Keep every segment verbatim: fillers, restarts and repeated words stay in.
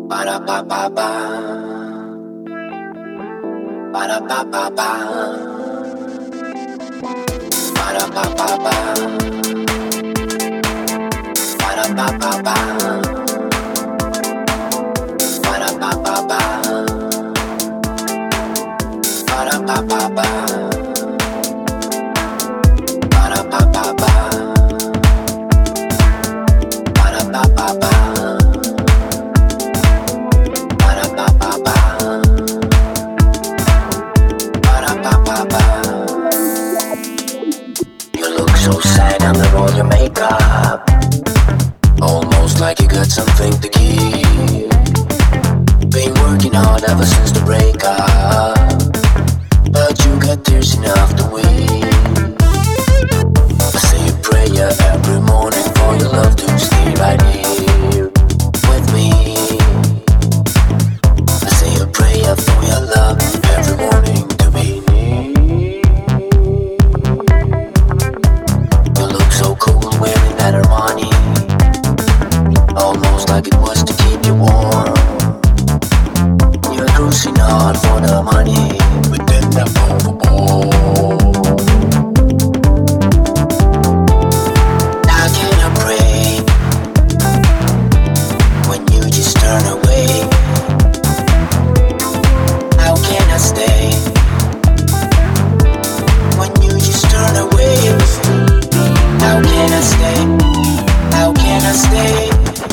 Ba-da-ba-ba-ba. Ba-da-ba-ba-ba. Ba-da-ba-ba-ba. Ba-da-ba-ba-ba. Ba-da-ba-ba-ba. Ba-da-ba-ba-ba. Ba-da-ba-ba-ba. Ba-da-ba-ba-ba. You look so sad under all your makeup, almost like you got something to keep. Been working hard ever since the breakup, but you got tears enough to weep. I say a prayer every morning for your love to stay right here with me. I say a prayer for your love every morning to be near. You look so cool wearing that Armani, almost like it was to keep you warm. You're cruising hard for the money, but then I'm overboard. How can I pray when you just turn away? How can I stay when you just turn away? How can I stay? How can I stay?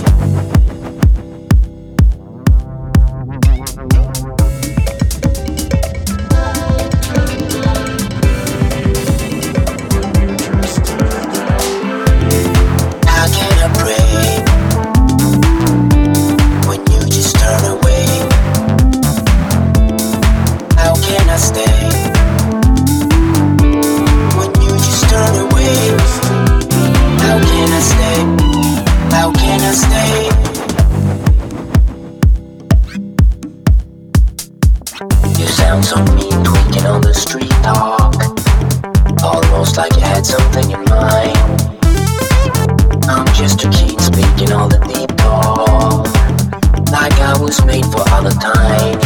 How can I pray when you just turn away? How can I stay when you just turn away? How can I stay? How can I stay? You sound so mean, tweaking on the street talk, almost like you had something in mind. I'm just a kid speaking all the deep talk, like I was made for other time.